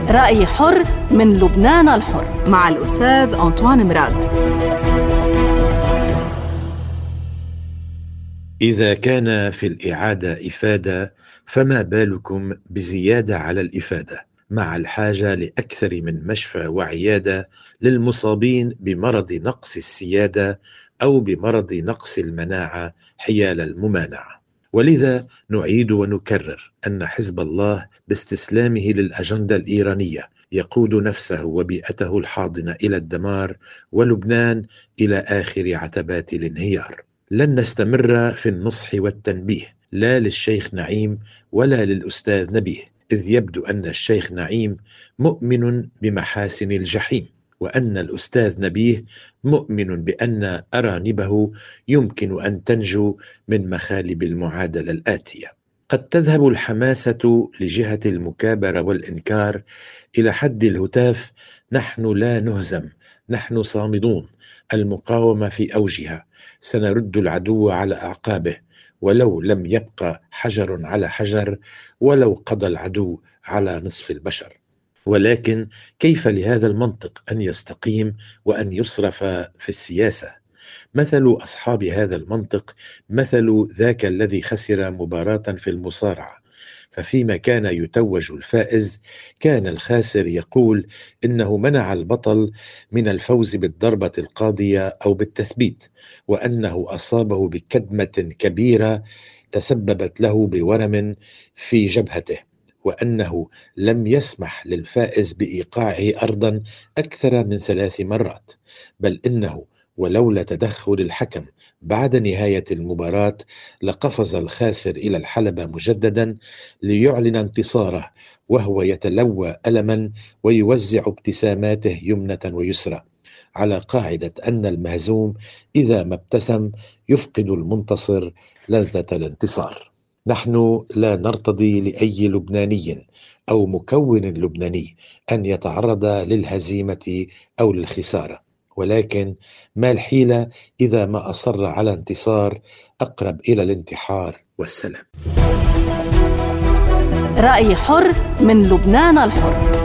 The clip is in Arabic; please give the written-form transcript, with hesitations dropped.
رأي حر من لبنان الحر مع الأستاذ أنطوان مراد. إذا كان في الإعادة إفادة، فما بالكم بزيادة على الإفادة، مع الحاجة لأكثر من مشفى وعيادة للمصابين بمرض نقص السيادة أو بمرض نقص المناعة حيال الممانعة. ولذا نعيد ونكرر أن حزب الله باستسلامه للأجندة الإيرانية يقود نفسه وبيئته الحاضنة إلى الدمار، ولبنان إلى آخر عتبات الانهيار. لن نستمر في النصح والتنبيه، لا للشيخ نعيم ولا للأستاذ نبيه، إذ يبدو أن الشيخ نعيم مؤمن بمحاسن الجحيم، وأن الأستاذ نبيه مؤمن بأن أرانبه يمكن أن تنجو من مخالب المعادلة الآتية. قد تذهب الحماسة لجهة المكابرة والإنكار إلى حد الهتاف: نحن لا نهزم، نحن صامدون، المقاومة في أوجها، سنرد العدو على أعقابه، ولو لم يبقى حجر على حجر، ولو قضى العدو على نصف البشر. ولكن كيف لهذا المنطق أن يستقيم وأن يصرف في السياسة؟ مثل أصحاب هذا المنطق مثل ذاك الذي خسر مباراة في المصارعة، ففيما كان يتوج الفائز كان الخاسر يقول إنه منع البطل من الفوز بالضربة القاضية أو بالتثبيت، وأنه أصابه بكدمة كبيرة تسببت له بورم في جبهته، وأنه لم يسمح للفائز بإيقاعه أرضا أكثر من 3 مرات، بل إنه ولولا تدخل الحكم بعد نهاية المباراة لقفز الخاسر إلى الحلبة مجددا ليعلن انتصاره، وهو يتلوى ألما ويوزع ابتساماته يمنة ويسرى، على قاعدة أن المهزوم إذا ما ابتسم يفقد المنتصر لذة الانتصار. نحن لا نرتضي لأي لبناني أو مكون لبناني أن يتعرض للهزيمة أو للخسارة، ولكن ما الحيلة إذا ما أصر على انتصار أقرب إلى الانتحار والسلام. رأي حر من لبنان الحر.